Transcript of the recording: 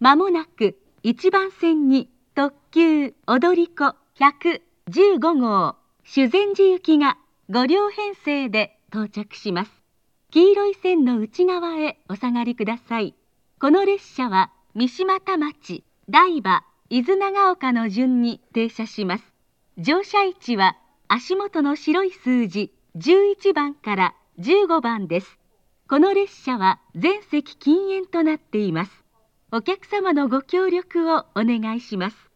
まもなく1番線に特急踊り子115号修善寺行きが5両編成で到着します。黄色い線の内側へお下がりください。この列車は三島田町、台場、伊豆長岡の順に停車します。乗車位置は足元の白い数字11番から15番です。この列車は全席禁煙となっています。お客様のご協力をお願いします。